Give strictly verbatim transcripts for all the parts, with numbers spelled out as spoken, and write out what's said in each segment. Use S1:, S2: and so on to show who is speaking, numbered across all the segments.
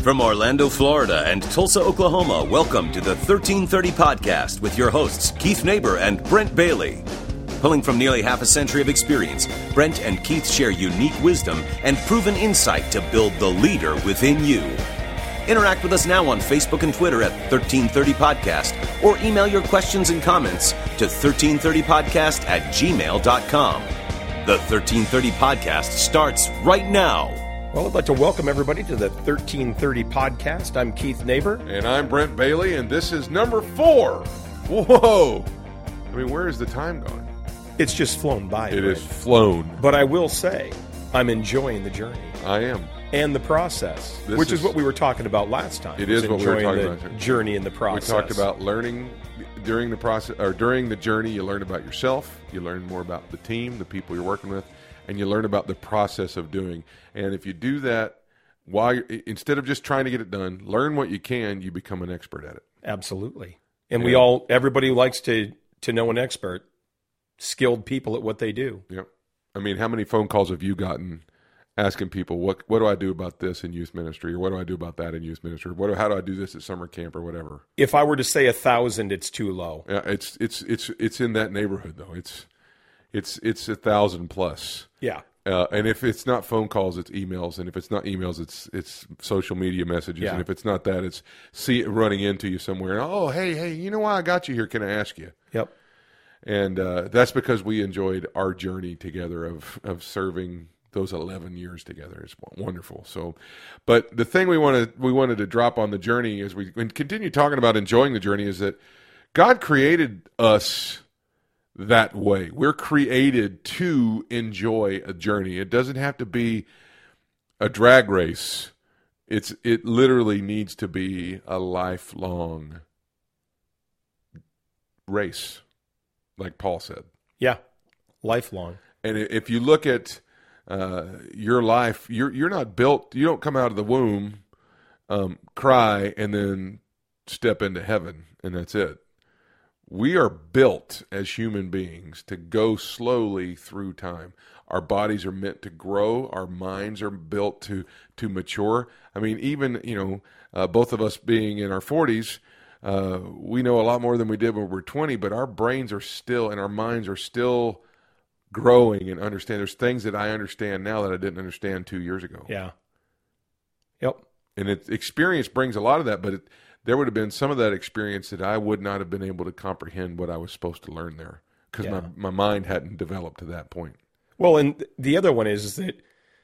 S1: From Orlando, Florida and Tulsa, Oklahoma, welcome to the thirteen thirty Podcast with your hosts, Keith Neighbor and Brent Bailey. Pulling from nearly half a century of experience, Brent and Keith share unique wisdom and proven insight to build the leader within you. Interact with us now on Facebook and Twitter at thirteen thirty Podcast or email your questions and comments to thirteen thirty podcast at gmail dot com. The thirteen thirty Podcast starts right now.
S2: Well, I'd like to welcome everybody to the thirteen thirty Podcast. I'm Keith Neighbor.
S3: And I'm Brent Bailey, and this is number four. Whoa! I mean, where is the time gone?
S2: It's just flown by.
S3: It
S2: Brent.
S3: is flown.
S2: But I will say, I'm enjoying the journey.
S3: I am.
S2: And the process,
S3: This
S2: which is,
S3: is
S2: what we were talking about last time.
S3: It is what we were talking
S2: the
S3: about.
S2: Journey and the process.
S3: We talked about learning during the process, or during the journey. You learn about yourself. You learn more about the team, the people you're working with, and you learn about the process of doing. And if you do that, while you're, instead of just trying to get it done, learn what you can. You become an expert at it.
S2: Absolutely. And
S3: yeah.
S2: we all, everybody likes to to know an expert, skilled people at what they do.
S3: Yep. I mean, how many phone calls have you gotten asking people, what what do I do about this in youth ministry, or what do I do about that in youth ministry? What do, how do I do this at summer camp or whatever?
S2: If I were to say a thousand, it's too low.
S3: Yeah, it's it's it's it's in that neighborhood though. It's it's it's a thousand plus.
S2: Yeah.
S3: Uh, and if it's not phone calls, it's emails, and if it's not emails, it's it's social media messages,
S2: Yeah.
S3: and if it's not that, it's see it running into you somewhere. Oh, hey, hey, you know why I got you here? Can I ask you?
S2: Yep.
S3: And uh, that's because we enjoyed our journey together of of serving those eleven years together. It's wonderful. So, but the thing we wanted we wanted to drop on the journey as we continue talking about enjoying the journey is that God created us that way. We're created to enjoy a journey. It doesn't have to be a drag race. It's it literally needs to be a lifelong race, like Paul said.
S2: Yeah. Lifelong.
S3: And if you look at uh, your life, you're you're not built. You don't come out of the womb, um, cry, and then step into heaven, and that's it. We are built as human beings to go slowly through time. Our bodies are meant to grow. Our minds are built to to mature. I mean, even, you know, uh, both of us being in our forties, uh, we know a lot more than we did when we were twenty, but our brains are still, and our minds are still growing and understand. There's things that I understand now that I didn't understand two years ago.
S2: Yeah. Yep.
S3: And it, experience brings a lot of that, but it, there would have been some of that experience that I would not have been able to comprehend what I was supposed to learn there because
S2: Yeah.
S3: my, my mind hadn't developed to that point.
S2: Well, and the other one is, is that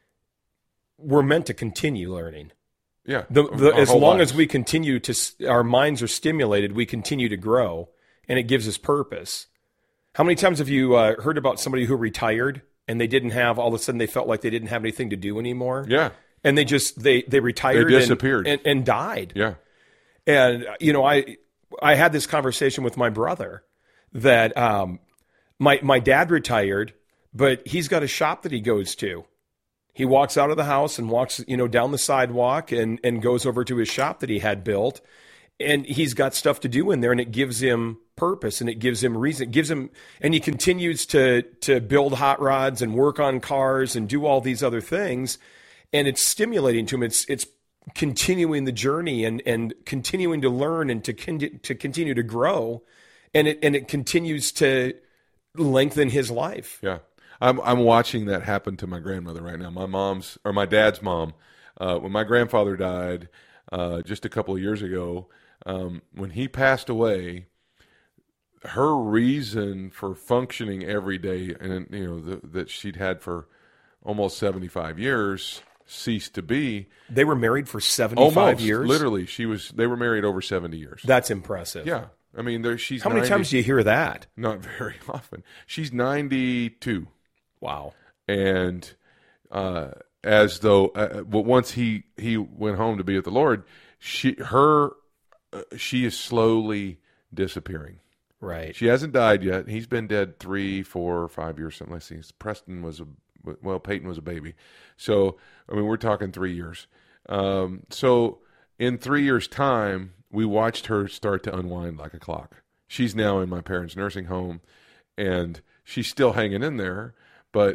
S2: we're meant to continue learning.
S3: Yeah.
S2: The, the,
S3: our
S2: as
S3: whole
S2: long
S3: lives.
S2: as we continue to, our minds are stimulated, we continue to grow, and it gives us purpose. How many times have you uh, heard about somebody who retired and they didn't have, all of a sudden they felt like they didn't have anything to do anymore?
S3: Yeah.
S2: And they just, they, they retired
S3: They disappeared.
S2: And, and, and died.
S3: Yeah.
S2: And, you know, I I had this conversation with my brother that um, my my dad retired, but he's got a shop that he goes to. He walks out of the house and walks, you know, down the sidewalk and, and goes over to his shop that he had built. And he's got stuff to do in there, and it gives him purpose, and it gives him reason. It gives him, and he continues to to build hot rods and work on cars and do all these other things. And it's stimulating to him. It's it's continuing the journey and, and continuing to learn and to con- to continue to grow, and it and it continues to lengthen his life.
S3: Yeah. I'm I'm watching that happen to my grandmother right now. My mom's, or my dad's mom, uh, when my grandfather died uh, just a couple of years ago, um, when he passed away, her reason for functioning every day, and you know the, that she'd had for almost seventy-five years, ceased to be.
S2: They were married for seventy-five
S3: Almost,
S2: years?
S3: literally. She was. They were married over seventy years.
S2: That's impressive.
S3: Yeah. I mean, there, she's
S2: How many
S3: ninety.
S2: times do you hear that?
S3: Not very often. She's ninety-two.
S2: Wow.
S3: And uh, as though, uh, but once he, he went home to be with the Lord, she her uh, she is slowly disappearing.
S2: Right.
S3: She hasn't died yet. He's been dead three, four, five years, something like that. Preston was a well, Peyton was a baby, so I mean we're talking three years. Um, so in three years' time, we watched her start to unwind like a clock. She's now in my parents' nursing home, and she's still hanging in there. But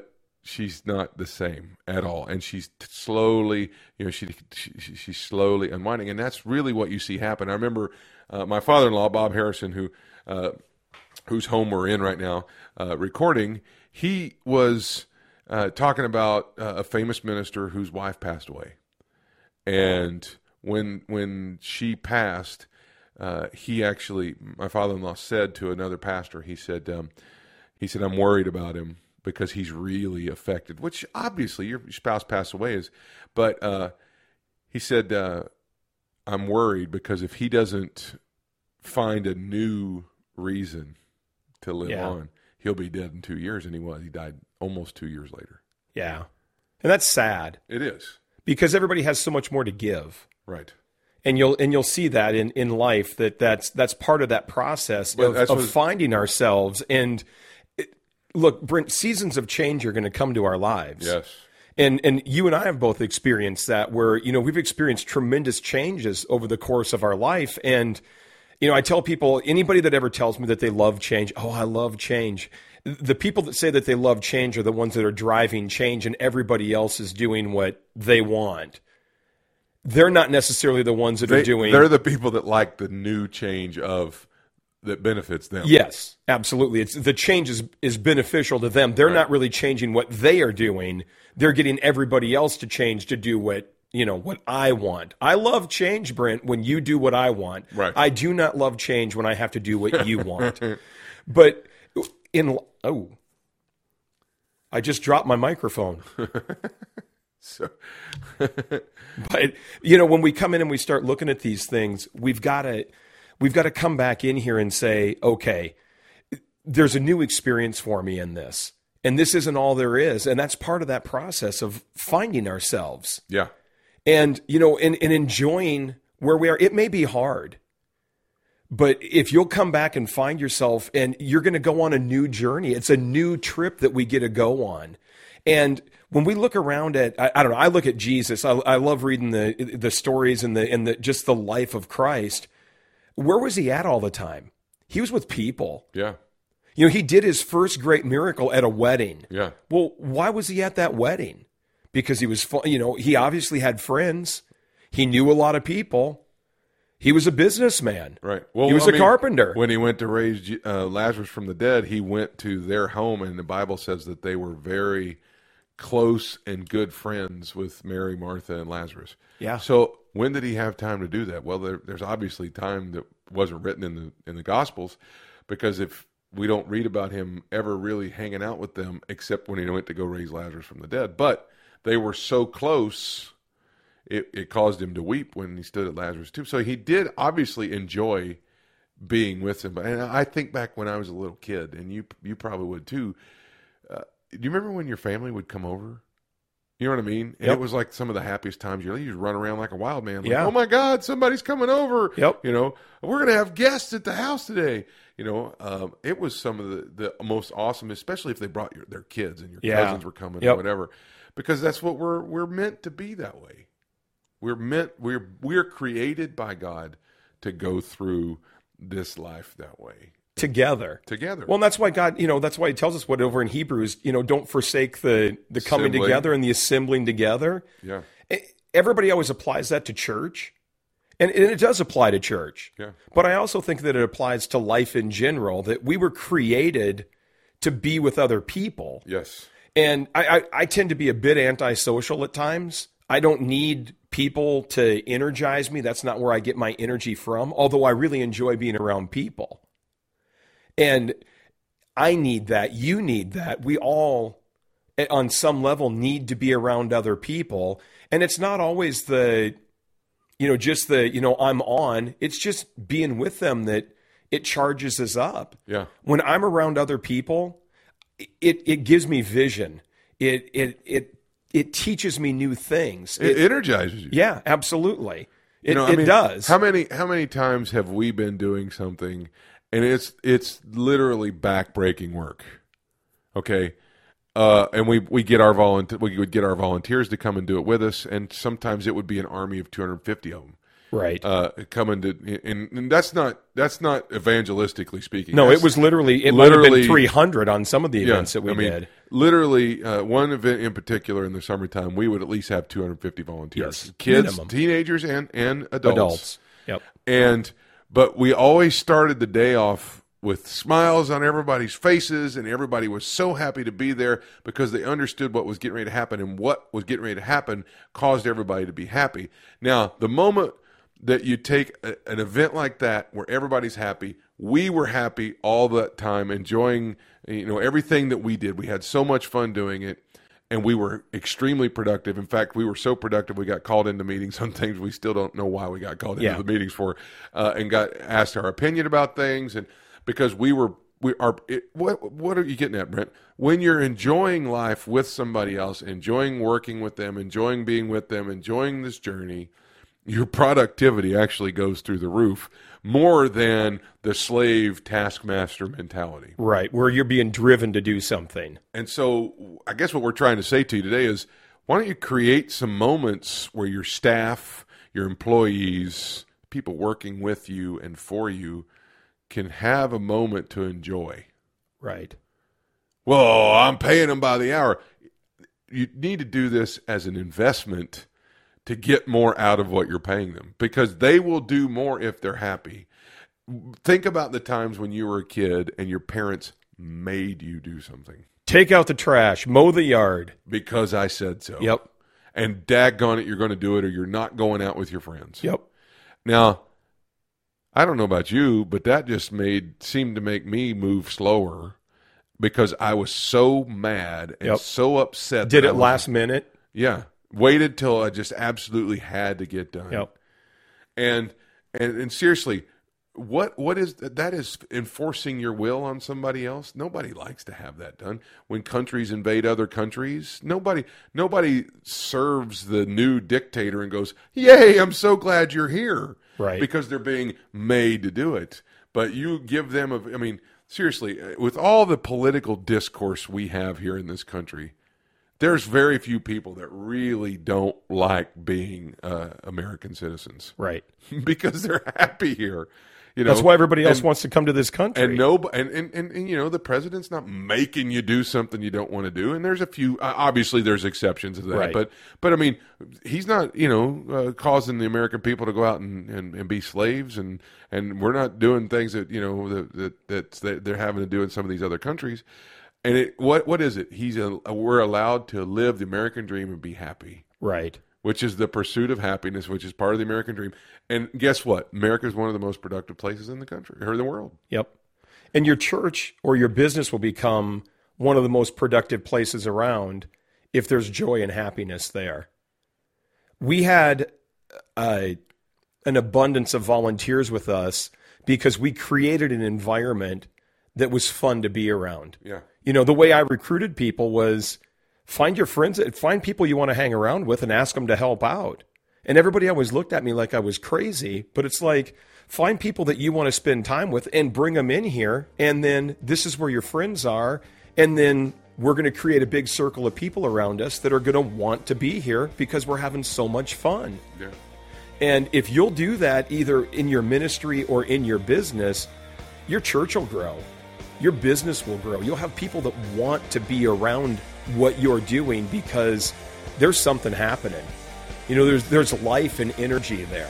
S3: she's not the same at all, and she's slowly, you know, she, she she's slowly unwinding, and that's really what you see happen. I remember uh, my father-in-law, Bob Harrison, who uh, whose home we're in right now, uh, recording. He was uh, talking about uh, a famous minister whose wife passed away, and when when she passed, uh, he actually, my father-in-law said to another pastor, he said, um, he said, I'm worried about him, because he's really affected, which obviously your spouse passed away is, but uh, he said, uh, I'm worried because if he doesn't find a new reason to live
S2: Yeah.
S3: on, he'll be dead in two years. And he was. He died almost two years later.
S2: Yeah. And that's sad
S3: It is.
S2: because everybody has so much more to give.
S3: Right.
S2: And you'll and you'll see that in, in life that that's that's part of that process
S3: But
S2: of,
S3: that's
S2: of
S3: what-
S2: finding ourselves. And it, look, Brent, seasons of change are going to come to our lives.
S3: Yes.
S2: And and you and I have both experienced that, where, you know, we've experienced tremendous changes over the course of our life. And, you know, I tell people, anybody that ever tells me that they love change, oh, I love change. The people that say that they love change are the ones that are driving change, and everybody else is doing what they want. They're not necessarily the ones that
S3: They,
S2: are doing.
S3: they're the people that like the new change of that benefits them.
S2: Yes, absolutely. It's the change is, is beneficial to them. They're not really changing what they are doing. They're getting everybody else to change to do what, you know, what I want. I love change, Brent, when you do what I want.
S3: Right.
S2: I do not love change when I have to do what you want. But in oh, I just dropped my microphone.
S3: So,
S2: But, you know, when we come in and we start looking at these things, we've got to we've got to come back in here and say, okay, there's a new experience for me in this. And this isn't all there is. And that's part of that process of finding ourselves.
S3: yeah.
S2: And, you know, and, and enjoying where we are. It may be hard, but if you'll come back and find yourself, and you're going to go on a new journey, it's a new trip that we get to go on. And when we look around at, I, I don't know, I look at Jesus. I, I love reading the the stories and the and the just the life of Christ. Where was he at all the time? He was with people.
S3: Yeah.
S2: You know, he did his first great miracle at a wedding.
S3: Yeah.
S2: Well, why was he at that wedding? Because he was, fu- you know, he obviously had friends. He knew a lot of people. He was a businessman.
S3: Right. Well,
S2: he was
S3: I
S2: a
S3: mean,
S2: carpenter.
S3: When he went to raise uh, Lazarus from the dead, he went to their home, and the Bible says that they were very close and good friends with Mary, Martha, and Lazarus.
S2: Yeah.
S3: So when did he have time to do that? Well, there, there's obviously time that wasn't written in the in the Gospels, because if we don't read about him ever really hanging out with them except when he went to go raise Lazarus from the dead. But they were so close, it, it caused him to weep when he stood at Lazarus' tomb. So he did obviously enjoy being with him. And I think back when I was a little kid, and you you probably would too. Uh, do you remember when your family would come over? You know what I mean? And
S2: Yep.
S3: it was like some of the happiest times. You just run around like a wild man. Like,
S2: Yeah.
S3: oh my God, somebody's coming over.
S2: Yep.
S3: You know, we're going to have guests at the house today. You know, um, it was some of the, the most awesome, especially if they brought your, their kids and your
S2: Yeah.
S3: cousins were coming
S2: Yep.
S3: or whatever, because that's what we're we're meant to be that way. We're meant we're we're created by God to go through this life that way
S2: Together.
S3: together.
S2: Well, and that's why God, you know, that's why he tells us what over in Hebrews, you know, don't forsake the the coming
S3: Assembling.
S2: together and the assembling together.
S3: yeah,
S2: E- Everybody always applies that to church. And, and it does apply to church.
S3: Yeah.
S2: But I also think that it applies to life in general, that we were created to be with other people.
S3: yes,
S2: And I, I, I tend to be a bit antisocial at times. I don't need people to energize me. That's not where I get my energy from, although I really enjoy being around people. And I need that. You need that. We all, eh, on some level, need to be around other people. And it's not always the, you know, just the, you know, I'm on. It's just being with them that it charges us up.
S3: yeah,
S2: When I'm around other people, it it gives me vision. It it it it teaches me new things.
S3: it,
S2: It-
S3: energizes you.
S2: yeah, absolutely. It,
S3: You know, I
S2: it
S3: mean,
S2: does.
S3: How many how many times have we been doing something, and it's it's literally backbreaking work, okay? Uh, and we we get our volunteer we would get our volunteers to come and do it with us, and sometimes it would be an army of two hundred fifty of them.
S2: Right.
S3: Uh, coming to, and, and that's not that's not evangelistically speaking.
S2: No,
S3: that's
S2: it was literally, it might have
S3: literally
S2: been three hundred on some of the events
S3: yeah,
S2: that we
S3: I mean,
S2: did.
S3: Literally, uh, one event in particular in the summertime, we would at least have two hundred fifty volunteers.
S2: Yes,
S3: kids,
S2: minimum.
S3: teenagers, and, and adults.
S2: Adults. Yep.
S3: And, but we always started the day off with smiles on everybody's faces, and everybody was so happy to be there because they understood what was getting ready to happen, and what was getting ready to happen caused everybody to be happy. Now, the moment that you take a, an event like that where everybody's happy, we were happy all the time, enjoying, you know, everything that we did. We had so much fun doing it, and we were extremely productive. In fact, we were so productive we got called into meetings on things we still don't know why we got called into
S2: Yeah.
S3: the meetings for, uh, and got asked our opinion about things, and because we were we are it, what what are you getting at, Brent? When you're enjoying life with somebody else, enjoying working with them, enjoying being with them, enjoying this journey, your productivity actually goes through the roof more than the slave taskmaster mentality.
S2: Right, where you're being driven to do something.
S3: And so I guess what we're trying to say to you today is, why don't you create some moments where your staff, your employees, people working with you and for you can have a moment to enjoy.
S2: Right.
S3: Well, I'm paying them by the hour. You need to do this as an investment to get more out of what you're paying them, because they will do more if they're happy. Think about the times when you were a kid and your parents made you do something.
S2: Take out the trash, mow the yard.
S3: Because I said so.
S2: Yep.
S3: And daggone it, you're going to do it, or you're not going out with your friends.
S2: Yep.
S3: Now, I don't know about you, but that just made seemed to make me move slower, because I was so mad and
S2: Yep.
S3: so upset.
S2: Did
S3: that I
S2: it
S3: was-
S2: last minute?
S3: Yeah. Waited till I just absolutely had to get done.
S2: Yep.
S3: And and and seriously, what what is that? Is enforcing your will on somebody else? Nobody likes to have that done. When countries invade other countries, nobody nobody serves the new dictator and goes, "Yay, I'm so glad you're here."
S2: Right.
S3: Because they're being made to do it. But you give them a I mean, seriously, with all the political discourse we have here in this country, there's very few people that really don't like being uh, American citizens.
S2: Right.
S3: Because they're happy here. You know,
S2: That's why everybody else
S3: and,
S2: wants to come to this country.
S3: and no, and, and, and, and you know, the president's not making you do something you don't want to do. And there's a few, uh, obviously, there's exceptions to that.
S2: Right.
S3: But, but I mean, he's not, you know, uh, causing the American people to go out and, and, and be slaves, and, and we're not doing things that you know that that, that they're having to do in some of these other countries. And it, what what is it? He's a, we're allowed to live the American dream and be happy.
S2: Right.
S3: Which is the pursuit of happiness, which is part of the American dream. And guess what? America is one of the most productive places in the country, or the world.
S2: Yep. And your church or your business will become one of the most productive places around if there's joy and happiness there. We had uh, an abundance of volunteers with us because we created an environment that was fun to be around.
S3: Yeah.
S2: You know, the way I recruited people was find your friends, find people you want to hang around with and ask them to help out. And everybody always looked at me like I was crazy, but it's like, find people that you want to spend time with and bring them in here. And then this is where your friends are. And then we're going to create a big circle of people around us that are going to want to be here because we're having so much fun.
S3: Yeah.
S2: And if you'll do that either in your ministry or in your business, your church will grow. Your business will grow. You'll have people that want to be around what you're doing because there's something happening. You know, there's there's life and energy there.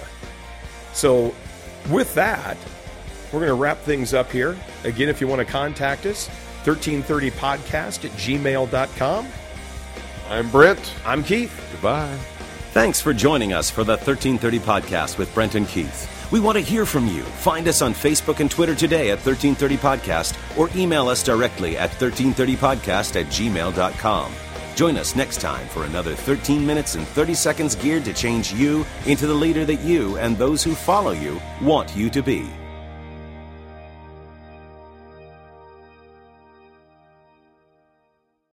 S2: So with that, we're going to wrap things up here. Again, if you want to contact us, thirteen thirty podcast at gmail dot com.
S3: I'm Brent.
S2: I'm Keith.
S3: Goodbye.
S1: Thanks for joining us for the thirteen thirty podcast with Brent and Keith. We want to hear from you. Find us on Facebook and Twitter today at thirteen thirty podcast, or email us directly at thirteen thirty podcast at gmail dot com. Join us next time for another thirteen minutes and thirty seconds geared to change you into the leader that you and those who follow you want you to be.